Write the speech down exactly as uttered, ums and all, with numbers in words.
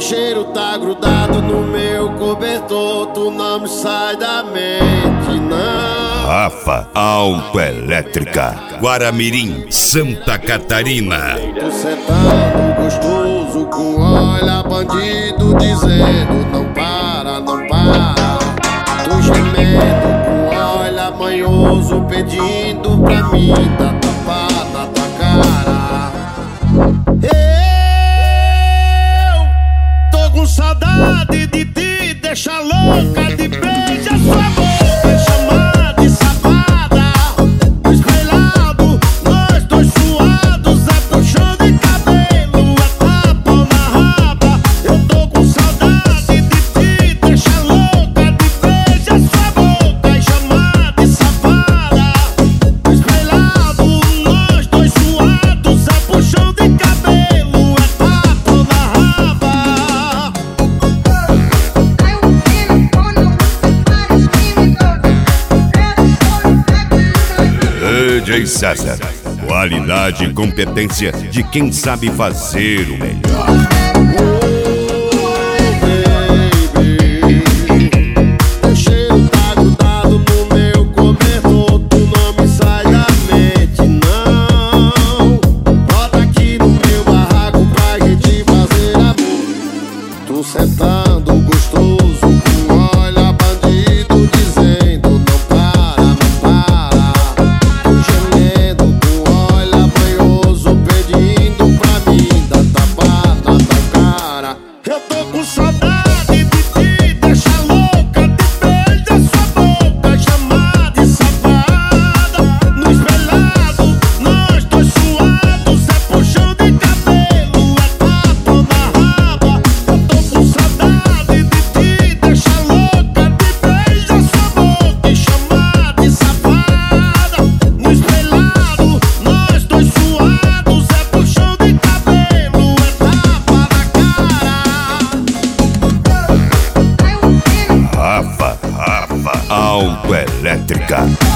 cheiro tá grudado no meu cobertor, tu não me sai da mente, não. Rafa Autoelétrica, Guaramirim, Santa Catarina. Tô sentando gostoso com olha bandido dizendo não para, não para. Tô gemendo com olha manhoso pedindo pra mim dar tapa na tua cara. Eu tô com saudade de ti, deixa louca de beijar sua boca, chamar de safada. No espelhado, nós dois suados, é puxão de cabelo, é tapa na raba. Eu tô com saudade de ti, deixa louca de beijar sua boca e chamar de safada. No espelhado, nós dois suados, é puxão de cabelo, é tapa na raba. D J César, qualidade e competência de quem sabe fazer o melhor. Teu cheiro tá grudado no meu cobertor, tu não me sai da mente, não. Bota aqui no meu barraco pra gente fazer amor. Tu sentando gostoso com olha bandido dizendo não para, não para. Tu gemendo com olha banhoso pedindo pra mim dar tapa na tua cara. Eu tô com saudade de ti, deixa louca de beijar sua boca, chamar de safada. No espelhado, nós dois suados, é puxão de cabelo, é tapa na raba. Eu tô com saudade de ti, deixa louca de beijar sua boca e chamar de safada. No espelhado, nós dois suados, é puxão de cabelo, é tapa na cara. Rafa, Rafa Autoelétrica.